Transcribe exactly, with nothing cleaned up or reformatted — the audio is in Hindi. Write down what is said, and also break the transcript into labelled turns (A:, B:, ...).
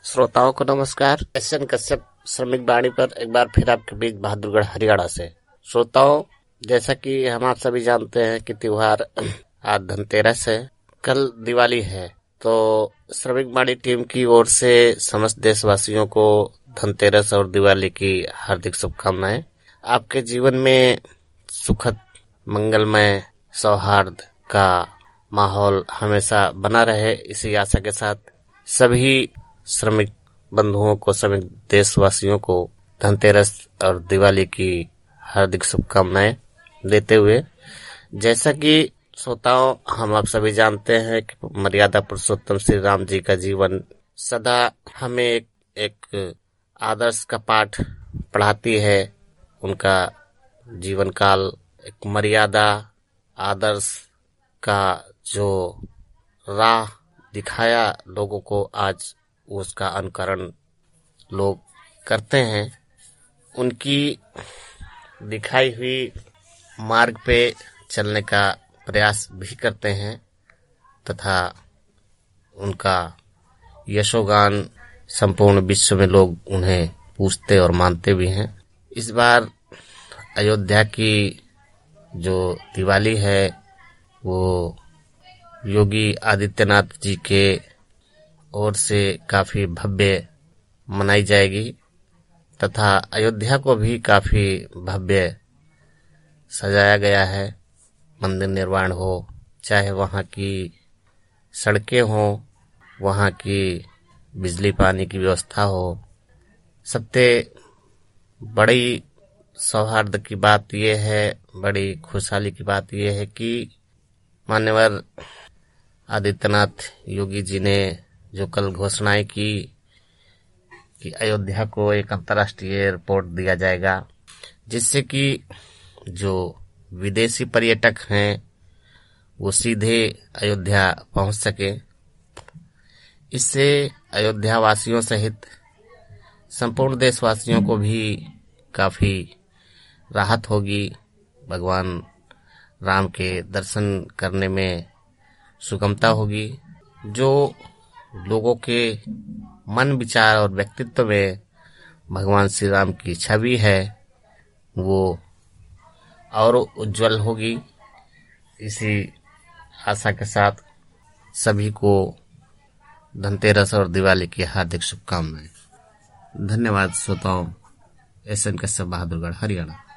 A: श्रोताओं को नमस्कार। एस एन कश्यप श्रमिक बाणी पर एक बार फिर आपके बीच बहादुरगढ़ हरियाणा से। श्रोताओं, जैसा कि हम आप सभी जानते हैं कि त्योहार आज धनतेरस है, कल दिवाली है। तो श्रमिक बाणी टीम की ओर से समस्त देशवासियों को धनतेरस और दिवाली की हार्दिक शुभकामनाएं। आपके जीवन में सुखद, मंगलमय, सौहार्द का माहौल हमेशा बना रहे, इसी आशा के साथ सभी श्रमिक बंधुओं को, श्रमिक देशवासियों को धनतेरस और दिवाली की हार्दिक शुभकामनाएं देते हुए, जैसा कि श्रोताओं हम आप सभी जानते हैं कि मर्यादा पुरुषोत्तम श्री राम जी का जीवन सदा हमें एक, एक आदर्श का पाठ पढ़ाती है। उनका जीवन काल एक मर्यादा, आदर्श का जो राह दिखाया लोगों को, आज उसका अनुकरण लोग करते हैं। उनकी दिखाई हुई मार्ग पे चलने का प्रयास भी करते हैं तथा उनका यशोगान संपूर्ण विश्व में लोग उन्हें पूजते और मानते भी हैं। इस बार अयोध्या की जो दिवाली है वो योगी आदित्यनाथ जी के ओर से काफी भव्य मनाई जाएगी तथा अयोध्या को भी काफी भव्य सजाया गया है। मंदिर निर्माण हो, चाहे वहाँ की सड़कें हो, वहाँ की बिजली पानी की व्यवस्था हो, सबसे बड़ी सौहार्द की बात यह है, बड़ी खुशहाली की बात यह है कि मान्यवर आदित्यनाथ योगी जी ने जो कल घोषणाएं की कि अयोध्या को एक अंतर्राष्ट्रीय एयरपोर्ट दिया जाएगा, जिससे कि जो विदेशी पर्यटक हैं वो सीधे अयोध्या पहुंच सके। इससे अयोध्या वासियों सहित संपूर्ण देशवासियों को भी काफी राहत होगी। भगवान राम के दर्शन करने में सुगमता होगी। जो लोगों के मन, विचार और व्यक्तित्व में भगवान श्री राम की छवि है वो और उज्जवल होगी। इसी आशा के साथ सभी को धनतेरस और दिवाली की हार्दिक शुभकामनाएं। धन्यवाद श्रोताओं। S N Kashyap, Bahadurgarh, Haryana.